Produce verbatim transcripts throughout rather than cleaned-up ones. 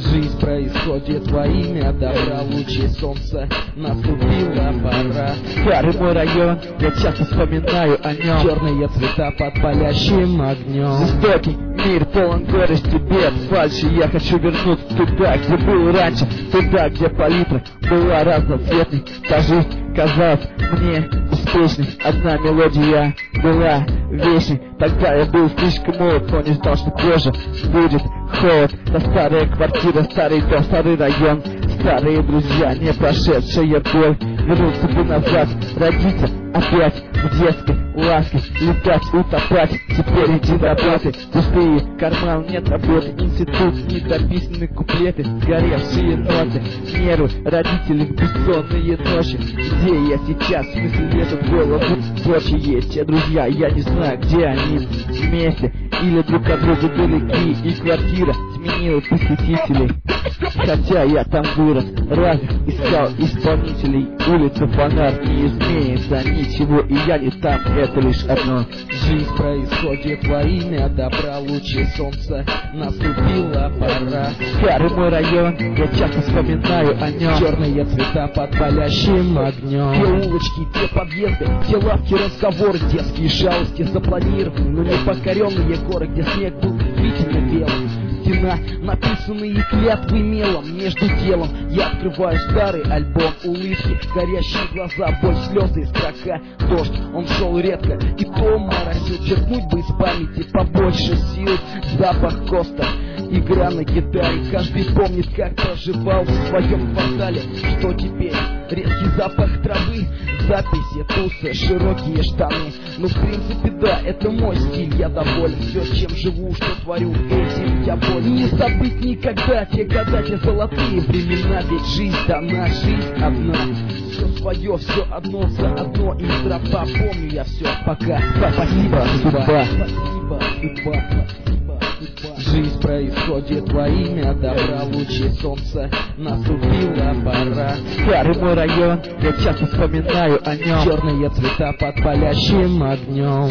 Жизнь происходит во имя добра, лучи солнца, наступила пора. Старый мой район, я часто вспоминаю о нем. Черные цвета под палящим огнем. Жестокий мир полон горести, бед, фальши. Я хочу вернуться туда, где был раньше, туда, где палитра была разноцветной. Та жизнь казалась мне беспечной, одна мелодия была вечной. Тогда я был слишком молод, но не знал, что позже будет холод. Та старая квартира, старый дом, старый район, старые друзья, не прошедшая боль. Вернуться бы назад, родиться опять в детской ласке, летать, утопать, теперь идти до работы. Пустые карманы, нет работы, институт, недописанные куплеты, сгоревшие ноты, нервы родителей, бессонные ночи. Где я сейчас, в смысле лезут в голову прочие те друзья, я не знаю, где они, вместе или друг от друга далеки, и квартира сменила посетителей. Хотя я там вырос, разве искал исполнителей? Улица, фонарь, не изменится ничего, и я не там, это лишь одно. Жизнь происходит во имя добра, лучи солнца, наступила пора. Старый мой район, я часто вспоминаю о нем. Черные цвета под палящим огнем. Те улочки, те подъезды, те лавки, разговоры, детские шалости запланированы, но не покоренные горы, где снег был действительно белым. Стена, написанные клятвы мелом, между делом я открываю старый альбом, улыбки, горящие глаза, боль, слезы, строка, дождь, он шел редко, и то моросил, черкнуть бы из памяти побольше сил, запах коста, игра на гитаре, каждый помнит, как проживал в своем квартале, что теперь, резкий запах травы, записи, тусы, широкие штаны, ну в принципе да, это мой стиль, я доволен, все чем живу, что творю, этим я болен. Не забыть никогда те года, те золотые времена, ведь жизнь дана, жизнь одна. Все свое, все одно за одно, и тропа, помню я все, пока. Спасибо, судьба. Спасибо, судьба, спасибо, судьба. Жизнь происходит во имя добра, лучи солнца, наступила пора. Старый мой район, я часто вспоминаю о нем. Черные цвета под палящим огнем.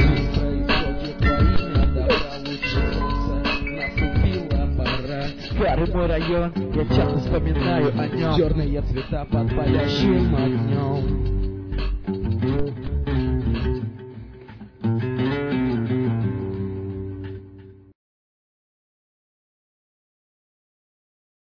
Старый мой район, я часто вспоминаю о нем. Черные цвета под палящим огнем.